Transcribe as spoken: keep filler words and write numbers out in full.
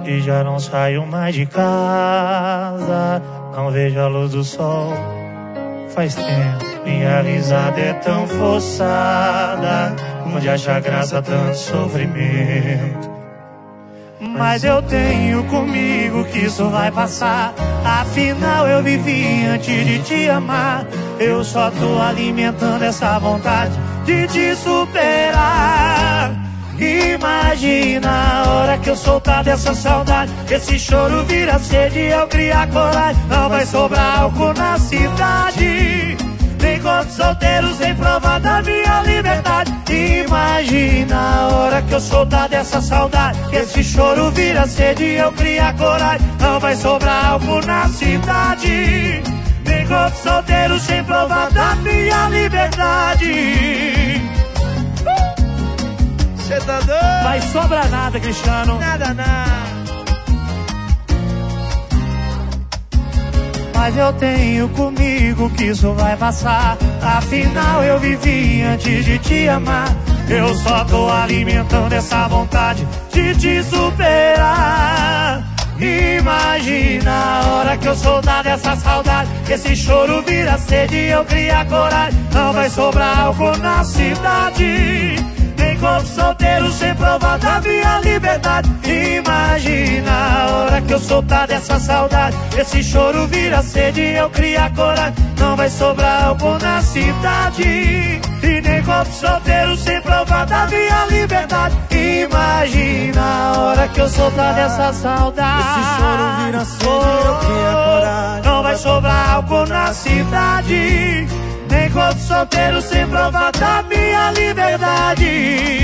e já não saio mais de casa. Não vejo a luz do sol faz tempo. Minha risada é tão forçada, onde acha graça tanto sofrimento. Mas eu tenho comigo que isso vai passar. Afinal eu vivi antes de te amar. Eu só tô alimentando essa vontade de te superar. Imagina a hora que eu soltar dessa saudade, esse choro vira sede e eu criar coragem. Não vai sobrar álcool na cidade, nem corpo solteiro sem prova da minha liberdade. Imagina a hora que eu soltar dessa saudade, esse choro vira sede e eu criar coragem. Não vai sobrar álcool na cidade, nem corpo solteiro sem prova da minha liberdade. Cê tá doido? Vai sobrar nada, Cristiano. Nada, nada. Mas eu tenho comigo que isso vai passar. Afinal eu vivi antes de te amar. Eu só tô alimentando essa vontade de te superar. Imagina a hora que eu soltar dessa saudade, esse choro vira sede e eu criar coragem. Não vai sobrar álcool na cidade, nem corpo solteiro sem prova da minha liberdade. Imagina a hora que eu soltar dessa saudade, esse choro vira sede e eu criar coragem. Não vai sobrar álcool na cidade, e nem corpo solteiro sem prova da minha liberdade. Imagina a hora que eu soltar dessa saudade, esse choro vira sede e eu criar coragem. Não vai sobrar álcool na cidade, nem corpo solteiro sem prova da minha liberdade.